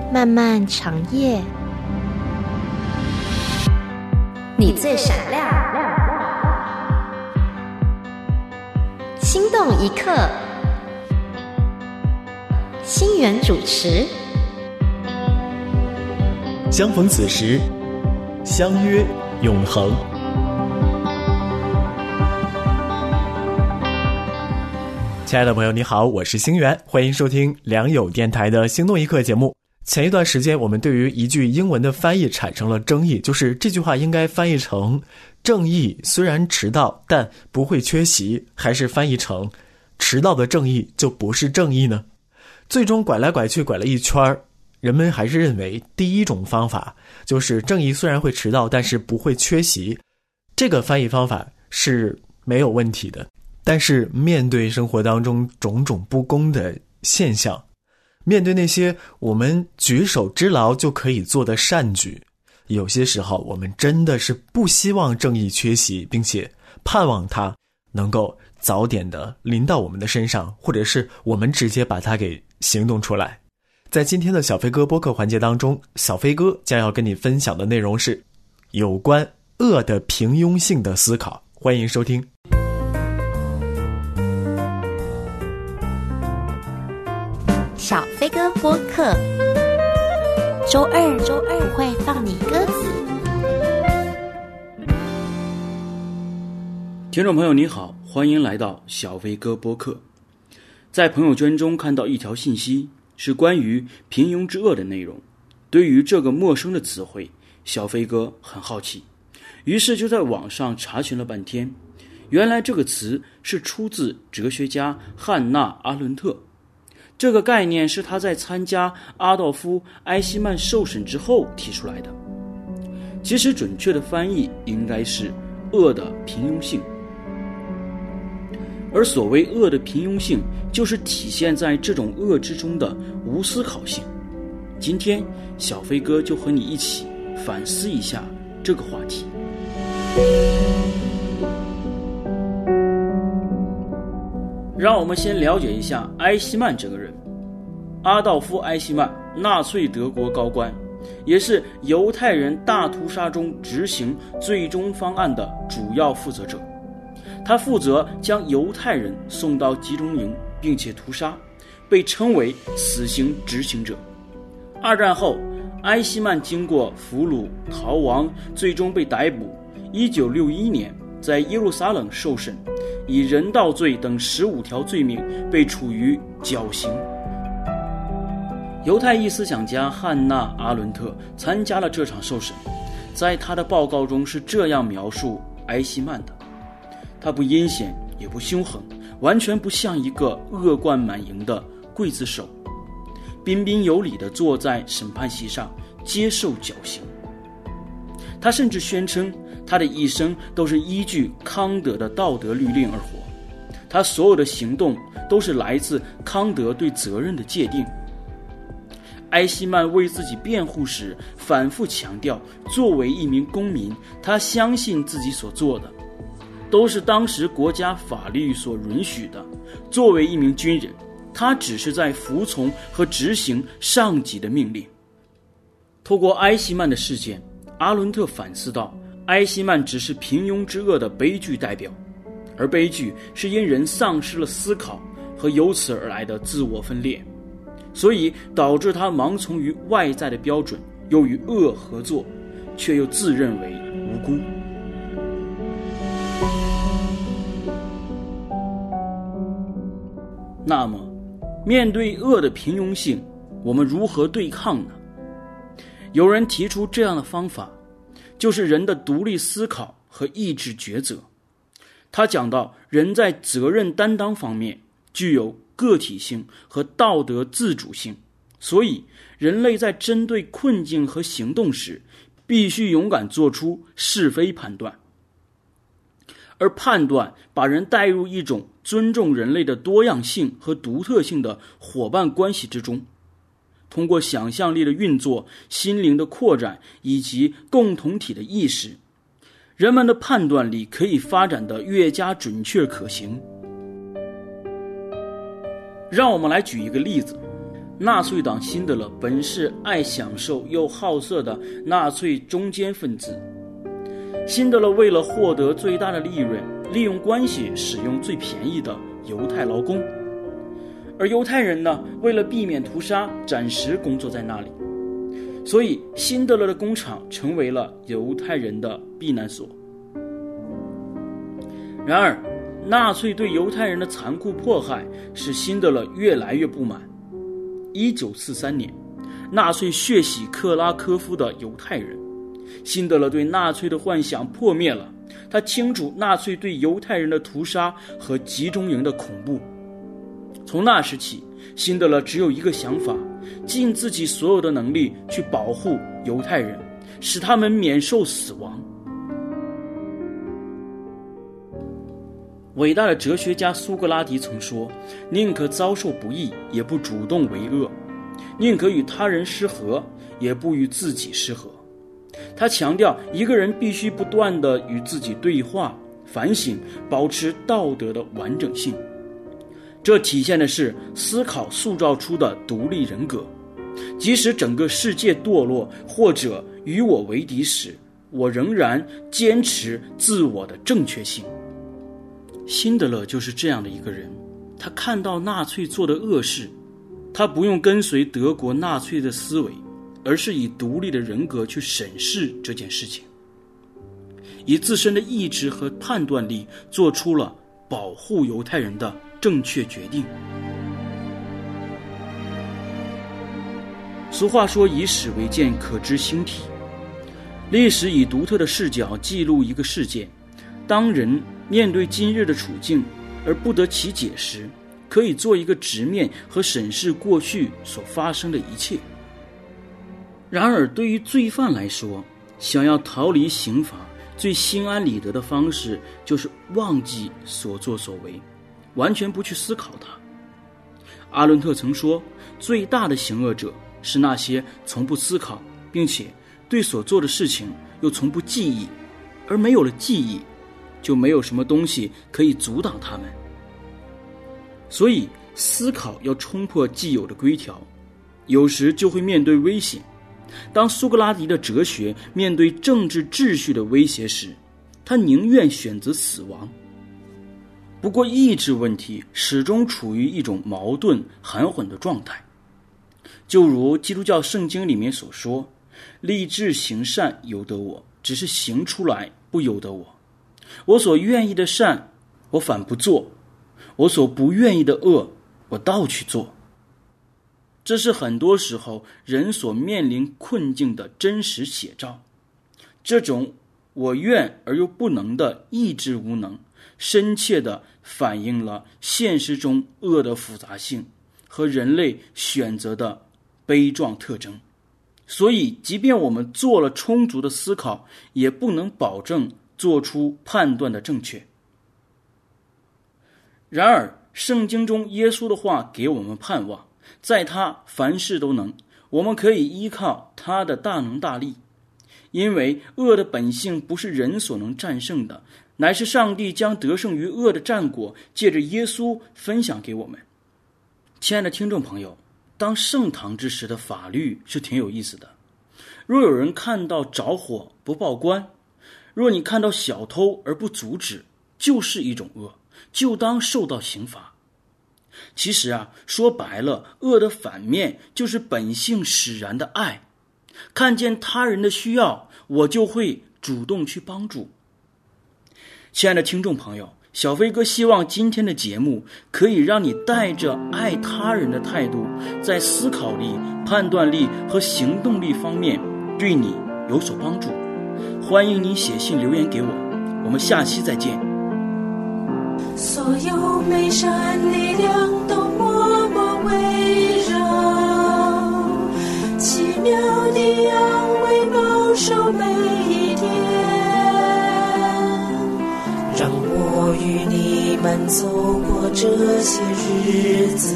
漫漫长夜，你最闪亮，心动一刻，心源主持。 相逢此时，相约永恒。亲爱的朋友你好，我是星源，欢迎收听良友电台的心动一刻节目。前一段时间我们对于一句英文的翻译产生了争议，就是这句话应该翻译成正义虽然迟到但不会缺席，还是翻译成迟到的正义就不是正义呢？最终拐来拐去拐了一圈，人们还是认为第一种方法就是正义虽然会迟到但是不会缺席，这个翻译方法是没有问题的。但是面对生活当中种种不公的现象，面对那些我们举手之劳就可以做的善举，有些时候我们真的是不希望正义缺席，并且盼望它能够早点的临到我们的身上，或者是我们直接把它给行动出来。在今天的小飞哥播客环节当中，小飞哥将要跟你分享的内容是有关恶的平庸性的思考，欢迎收听。 小飞哥播客，周二不会放你鸽子。 听众朋友你好，欢迎来到小飞哥播客。在朋友圈中看到一条信息，是关于平庸之恶的内容。对于这个陌生的词汇，小飞哥很好奇，于是就在网上查询了半天。原来这个词是出自哲学家汉娜·阿伦特。这个概念是他在参加阿道夫·埃希曼受审之后提出来的。其实准确的翻译应该是恶的平庸性。而所谓恶的平庸性，就是体现在这种恶之中的无思考性。今天小飞哥就和你一起反思一下这个话题。让我们先了解一下埃希曼这个人。阿道夫·埃希曼，纳粹德国高官，也是犹太人大屠杀中执行最终方案的主要负责者。他负责将犹太人送到集中营并且屠杀，被称为死刑执行者。二战后，埃希曼经过俘虏、逃亡，最终被逮捕。1961年在耶路撒冷受审，以人道罪等15条罪名被处于绞刑。犹太裔思想家汉娜·阿伦特参加了这场受审，在他的报告中是这样描述埃希曼的：他不阴险也不凶狠，完全不像一个恶贯满盈的刽子手，彬彬有礼地坐在审判席上接受绞刑。他甚至宣称他的一生都是依据康德的道德律令而活，他所有的行动都是来自康德对责任的界定。埃希曼为自己辩护时反复强调，作为一名公民，他相信自己所做的都是当时国家法律所允许的。作为一名军人，他只是在服从和执行上级的命令。透过埃希曼的事件，阿伦特反思到，埃希曼只是平庸之恶的悲剧代表，而悲剧是因人丧失了思考和由此而来的自我分裂，所以导致他盲从于外在的标准，又与恶合作，却又自认为无辜。那么，面对恶的平庸性，我们如何对抗呢？有人提出这样的方法，就是人的独立思考和意志抉择。他讲到，人在责任担当方面具有个体性和道德自主性，所以人类在针对困境和行动时，必须勇敢做出是非判断。而判断把人带入一种尊重人类的多样性和独特性的伙伴关系之中，通过想象力的运作、心灵的扩展以及共同体的意识，人们的判断力可以发展得越加准确可行。让我们来举一个例子， 纳粹党辛德勒本是爱享受又好色的纳粹中间分子。辛德勒为了获得最大的利润，利用关系使用最便宜的犹太劳工，而犹太人呢，为了避免屠杀，暂时工作在那里。所以辛德勒的工厂成为了犹太人的避难所。然而纳粹对犹太人的残酷迫害使辛德勒越来越不满。1943年，纳粹血洗克拉科夫的犹太人，辛德勒对纳粹的幻想破灭了。他清楚纳粹对犹太人的屠杀和集中营的恐怖。从那时起，辛德勒只有一个想法，尽自己所有的能力去保护犹太人，使他们免受死亡。伟大的哲学家苏格拉底曾说，宁可遭受不义，也不主动为恶；宁可与他人失和，也不与自己失和。他强调，一个人必须不断地与自己对话、反省，保持道德的完整性。这体现的是思考塑造出的独立人格。即使整个世界堕落，或者与我为敌时，我仍然坚持自我的正确性。辛德勒就是这样的一个人，他看到纳粹做的恶事，他不用跟随德国纳粹的思维，而是以独立的人格去审视这件事情，以自身的意志和判断力做出了保护犹太人的正确决定。俗话说，以史为鉴，可知兴替。历史以独特的视角记录一个事件，当人面对今日的处境而不得其解时，可以做一个直面和审视过去所发生的一切。然而对于罪犯来说，想要逃离刑罚，最心安理得的方式就是忘记所作所为，完全不去思考它。阿伦特曾说，最大的行恶者是那些从不思考，并且对所做的事情又从不记忆，而没有了记忆，就没有什么东西可以阻挡他们。所以思考要冲破既有的规条，有时就会面对危险。当苏格拉底的哲学面对政治秩序的威胁时，他宁愿选择死亡。不过意志问题始终处于一种矛盾含混的状态，就如基督教圣经里面所说，立志行善由得我，只是行出来不由得我。我所愿意的善我反不做，我所不愿意的恶我倒去做。这是很多时候人所面临困境的真实写照。这种我愿而又不能的意志无能，深切地反映了现实中恶的复杂性和人类选择的悲壮特征。所以即便我们做了充足的思考，也不能保证做出判断的正确。然而圣经中耶稣的话给我们盼望，在他凡事都能，我们可以依靠他的大能大力。因为恶的本性不是人所能战胜的，乃是上帝将得胜于恶的战果借着耶稣分享给我们。亲爱的听众朋友，当盛唐之时的法律是挺有意思的。若有人看到着火不报官，若你看到小偷而不阻止，就是一种恶，就当受到刑罚。其实说白了，恶的反面就是本性使然的爱。看见他人的需要，我就会主动去帮助。亲爱的听众朋友，小飞哥希望今天的节目可以让你带着爱他人的态度，在思考力、判断力和行动力方面对你有所帮助。欢迎你写信留言给我，我们下期再见。 所有美善力量都默默围绕，奇妙的安慰保守每一天，让我与你们走过这些日子，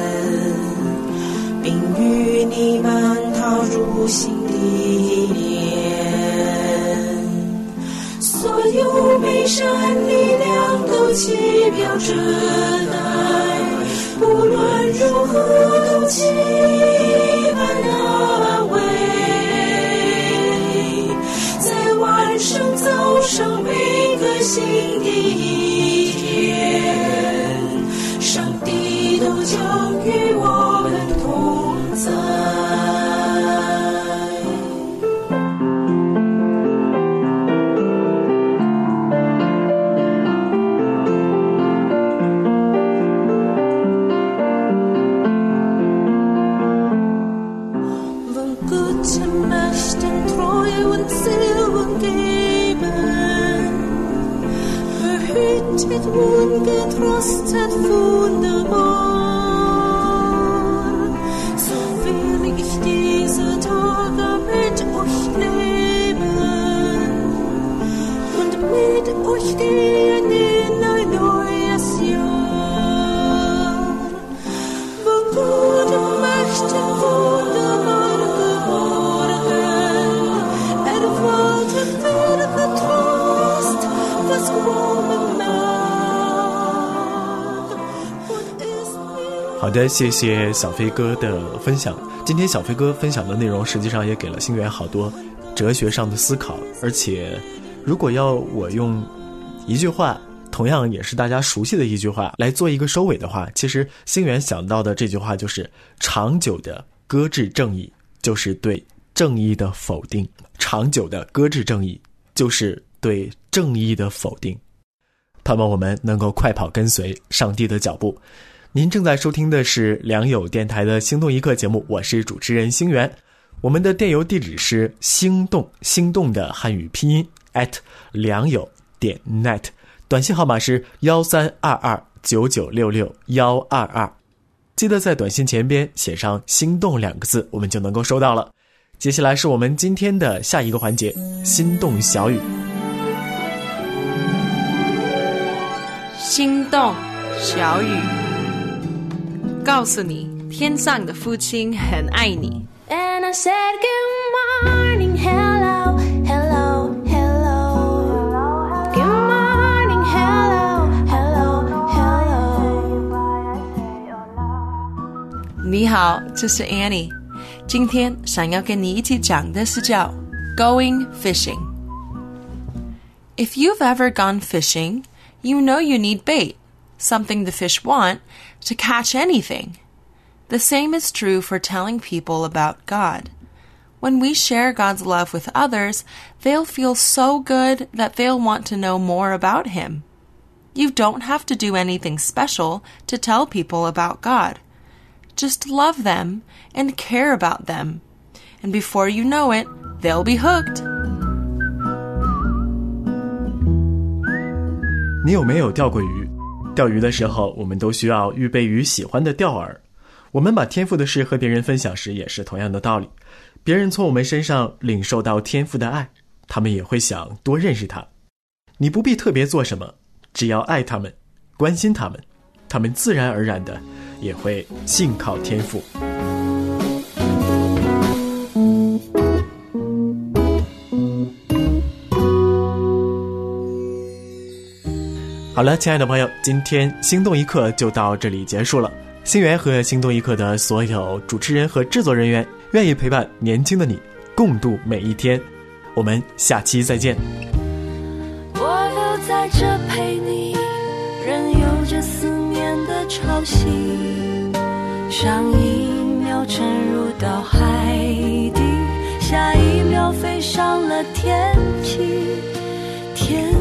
并与你们踏入新的一年。所有美善力量都齐表着爱， 无论如何都期盼那位在万圣走上每个新的一天，上帝都将与我们同在。 Ungetröstet wunderbar, so will ich diese Tage mit euch leben und mit euch gehen in ein neues Jahr. Wo Gott möchte wunderbar geworden, erwartet wir Trost, was Glauben macht. 好的，谢谢小飞哥的分享。今天小飞哥分享的内容实际上也给了星源好多哲学上的思考，而且如果要我用一句话，同样也是大家熟悉的一句话来做一个收尾的话，其实星源想到的这句话就是长久的搁置正义就是对正义的否定，长久的搁置正义就是对正义的否定。盼望我们能够快跑跟随上帝的脚步。您正在收听的是良友电台的心动一刻节目，我是主持人星源。我们的电邮地址是心动的汉语拼音良友.net， 短信号码是132299662122，记得在短信前边写上心动2个字，我们就能够收到了。接下来是我们今天的下一个环节，心动小语。 心动小语，告诉你天上的父亲很爱你。 And I said good morning, hello, hello, hello. Good morning, hello, hello, hello. 你好，这是 Annie。 今天想要跟你一起讲的是叫 Going Fishing。 If you've ever gone fishing, you know you need bait, something the fish want to catch anything. The same is true for telling people about God. When we share God's love with others, they'll feel so good that they'll want to know more about Him. You don't have to do anything special to tell people about God. Just love them and care about them. And before you know it, they'll be hooked. 你有没有钓过鱼？钓鱼的时候，我们都需要预备鱼喜欢的钓饵。我们把天赋的事和别人分享时，也是同样的道理。别人从我们身上领受到天赋的爱，他们也会想多认识他。你不必特别做什么，只要爱他们，关心他们，他们自然而然的也会信靠天赋。好了，亲爱的朋友，今天心动一刻就到这里结束了。星源和心动一刻的所有主持人和制作人员愿意陪伴年轻的你共度每一天。我们下期再见。 我留在这陪你，任由这思念的潮汐，上一秒沉入到海底，下一秒飞上了天际。天